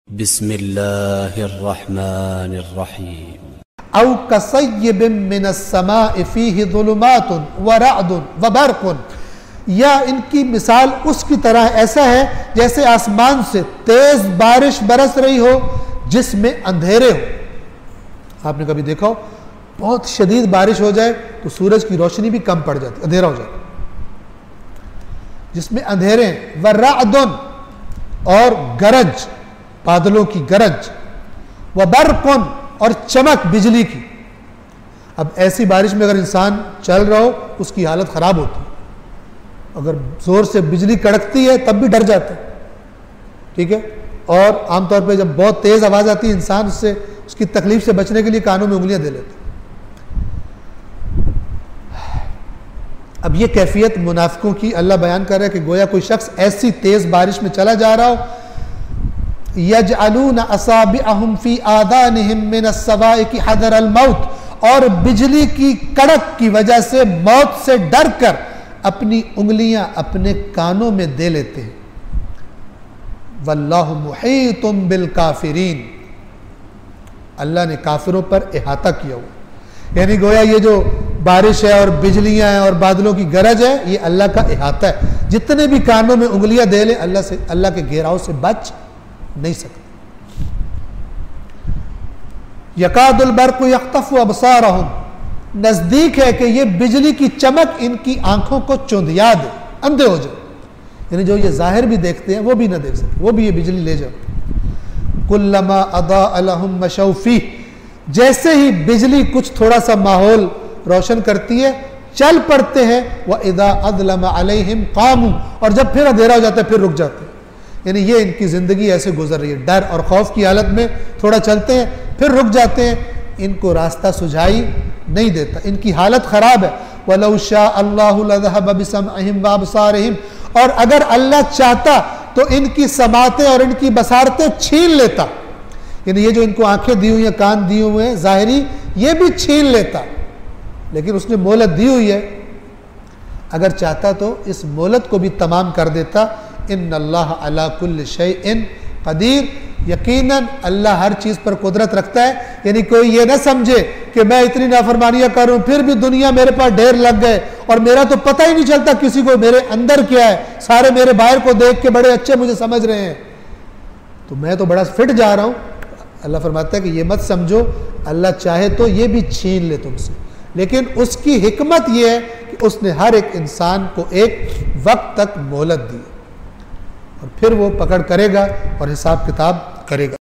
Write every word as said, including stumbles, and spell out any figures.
بسم اللہ الرحمن الرحیم او کصیب من السماء فیہ ظلمات ورعد وبرق، یا ان کی مثال اس کی طرح ایسا ہے جیسے آسمان سے تیز بارش برس رہی ہو جس میں اندھیرے ہو۔ آپ نے کبھی دیکھا ہو بہت شدید بارش ہو جائے تو سورج کی روشنی بھی کم پڑ جاتی، اندھیرا ہو جاتا، جس میں اندھیرے ہیں۔ ورعد، اور گرج، بادلوں کی گرج، وبرق، اور چمک بجلی کی۔ اب ایسی بارش میں اگر انسان چل رہا ہو اس کی حالت خراب ہوتی ہے، اگر زور سے بجلی کڑکتی ہے تب بھی ڈر جاتا ہے، ٹھیک ہے۔ اور عام طور پہ جب بہت تیز آواز آتی ہے انسان اس سے اس کی تکلیف سے بچنے کے لیے کانوں میں انگلیاں دے لیتا ہے۔ اب یہ کیفیت منافقوں کی اللہ بیان کر رہا ہے کہ گویا کوئی شخص ایسی تیز بارش میں چلا جا رہا ہو، یجعلون اصابعہم فی آذانہم من الصواعق حذر الموت، اور بجلی کی کڑک کی وجہ سے موت سے ڈر کر اپنی انگلیاں اپنے کانوں میں دے لیتے ہیں۔ واللہ محیط بالکافرین، اللہ نے کافروں پر احاطہ کیا ہوا، یعنی گویا یہ جو بارش ہے اور بجلیاں ہیں اور بادلوں کی گرج ہے یہ اللہ کا احاطہ ہے، جتنے بھی کانوں میں انگلیاں دے لیں اللہ سے اللہ کے گھیراؤ سے بچ نہیں سکتے۔ یکاد البرق یخطف ابصارہم، نزدیک ہے کہ یہ بجلی کی چمک ان کی آنکھوں کو چوندیا دے، اندھے ہو جائے، یعنی جو یہ ظاہر بھی دیکھتے ہیں وہ بھی نہ دیکھ سکتے، وہ بھی یہ بجلی لے جائے۔ کلما اضاء لهم مشوا فیہ، جیسے ہی بجلی کچھ تھوڑا سا ماحول روشن کرتی ہے چل پڑتے ہیں۔ وَإِذَا أَظْلَمَ عَلَيْهِمْ قَامُوا، اور جب پھر اندھیرا ہو جاتا ہے پھر رک جاتے ہیں، یعنی یہ ان کی زندگی ایسے گزر رہی ہے، ڈر اور خوف کی حالت میں تھوڑا چلتے ہیں پھر رک جاتے ہیں، ان کو راستہ سجھائی نہیں دیتا، ان کی حالت خراب ہے۔ وَلَوْ شَاءَ اللَّهُ لَذَهَبَ بِسَمْعِهِمْ وَأَبْصَارِهِمْ، اور اگر اللہ چاہتا تو ان کی سماعتیں اور ان کی بصارتیں چھین لیتا، یعنی یہ جو ان کو آنکھیں دی ہوئی ہیں کان دیے ہوئے ہیں ظاہری یہ بھی چھین لیتا، لیکن اس نے مہلت دی ہوئی ہے، اگر چاہتا تو اس مہلت کو بھی تمام کر دیتا۔ ان اللہ علی کل شیء قدیر، یقیناً اللہ ہر چیز پر قدرت رکھتا ہے، یعنی کوئی یہ نہ سمجھے کہ میں اتنی نافرمانیاں کروں پھر بھی دنیا میرے پاس ڈھیر لگ گئے اور میرا تو پتہ ہی نہیں چلتا کسی کو میرے اندر کیا ہے، سارے میرے باہر کو دیکھ کے بڑے اچھے مجھے سمجھ رہے ہیں تو میں تو بڑا فٹ جا رہا ہوں۔ اللہ فرماتا ہے کہ یہ مت سمجھو، اللہ چاہے تو یہ بھی چھین لے تم سے، لیکن اس کی حکمت یہ ہے کہ اس نے ہر ایک انسان کو ایک وقت تک مہلت دی اور پھر وہ پکڑ کرے گا اور حساب کتاب کرے گا۔